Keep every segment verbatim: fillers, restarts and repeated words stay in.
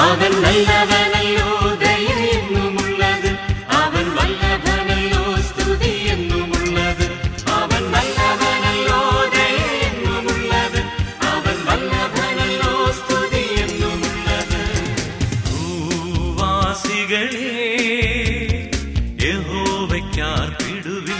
അവൻ നല്ലവനല്ലോ, ദയ എന്നുമുള്ളത്. അവൻ വല്ലഭനല്ലോ, സ്തുതി എന്നുമുള്ളത്. അവൻ നല്ലവനല്ലോ, ദയ എന്നുമുള്ളത്. അവൻ വല്ലഭനല്ലോ, സ്തുതി എന്നുമുള്ളത്. ഭൂവാസികളെ യഹോവയ്ക്കാർപ്പിടുവിൻ.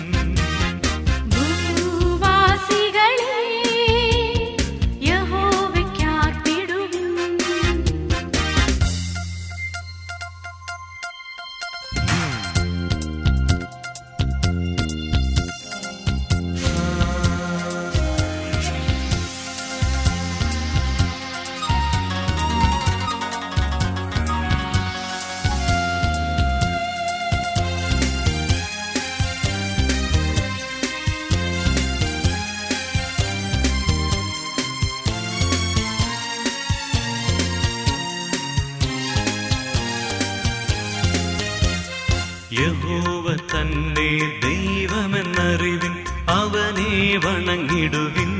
യഹോവ തന്നെ ദൈവമെന്നറിവിൻ, അവനെ വണങ്ങിടുവിൻ.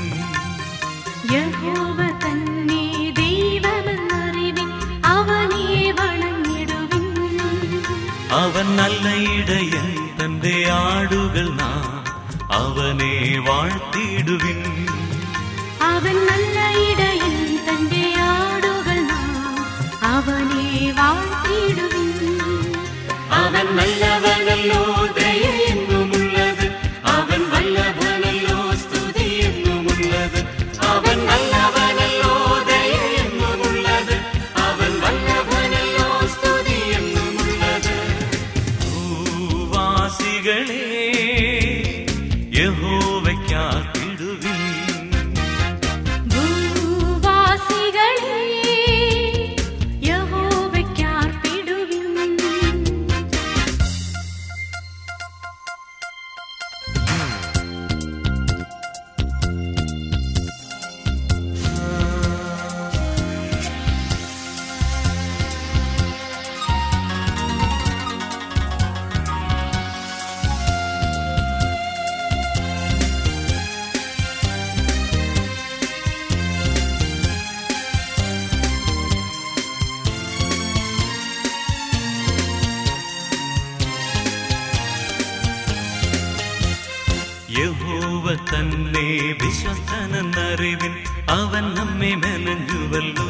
യഹോവ തന്നെ ദൈവമെന്നറിവിൻ, അവനെ വണങ്ങിടുവിൻ. അവൻ നല്ല ഇടയൻ, തന്റെ ആടുകൾ നാം അവനെ വാഴ്ത്തിടുവിൻ. അവൻ നല്ല ഇടയൻ, തന്റെ ആടുകൾ നാം അവനെ വാഴ്ത്തിടുവിൻ. അവൻ നല്ലവനല്ലോ, ദയ എന്നുമുള്ളത്. അവൻ വല്ലഭനല്ലോ, സ്തുതി എന്നുമുള്ളത്. അവൻ നല്ലവനല്ലോ, ദയ എന്നുമുള്ളത്. അവൻ വല്ലഭനല്ലോ, സ്തുതി എന്നുമുള്ളത്. ഭൂവാസികളെ യഹോവയ്ക്കാർപ്പിടുവിൻ. ഭൂവാസികളെ യഹോവ തന്നെ വിശ്വസ്തനെന്നറിവിൻ, അവൻ നമ്മെ മെനഞ്ഞുവല്ലോ.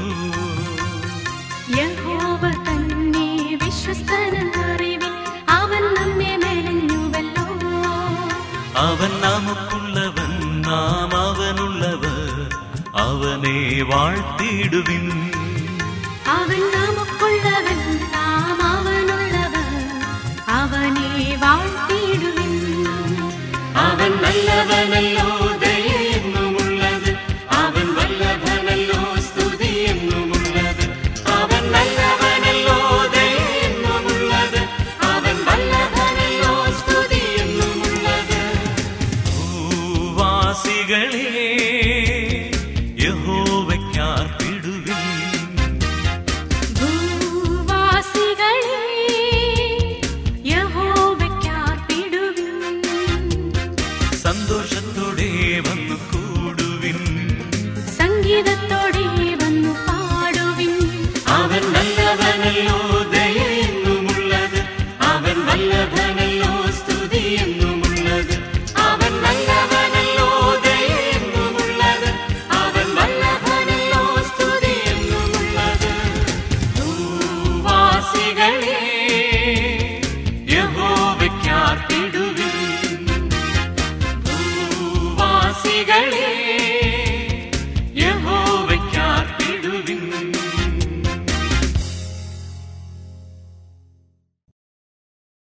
യഹോവ തന്നെ വിശ്വസ്തനെന്നറിവിൻ, അവൻ നമ്മെ മെനഞ്ഞുവല്ലോ. അവൻ നമുക്കുള്ളവൻ, നാം അവനുള്ളവർ, അവനെ വാഴ്ത്തിടുവിൻ. അവൻ നമുക്കുള്ളവൻ, നാം അവനുള്ളവർ, അവനെ വാഴ്ത്തിടുവിൻ. അവൻ നല്ലവനല്ലോ, ദയ എന്നുമുള്ളത്. അവൻ വല്ലഭനല്ലോ, സ്തുതി എന്നുമുള്ളത്. അവൻ നല്ലവനല്ലോ, ദയ എന്നുമുള്ളത്. അവൻ വല്ലഭനല്ലോ, സ്തുതി എന്നുമുള്ളത്. ഭൂവാസികളെ യഹോവയ്ക്കാർപ്പിടുവിൻ. ഭൂവാസികളെ യഹോവയ്ക്കാർപ്പിടുവിൻ. സന്തോഷത്തോടെ വന്നു കൂടുവിൻ, സംഗീതത്തോടെ വന്നു പാടുവിൻ. അവൻ നല്ലവനല്ലോ, ദയ എന്നുമുള്ളത്. അവൻ വല്ലഭനല്ലോ, സ്തുതി എന്നുമുള്ളത്. അവൻ നല്ലവനല്ലോ, ദയ എന്നുമുള്ളത്. അവൻ വല്ലഭനല്ലോ, സ്തുതി എന്നുമുള്ളത്. ഭൂവാസികളെ യഹോവയ്ക്കാർപ്പിടുവിൻ. ഭൂവാസികളെ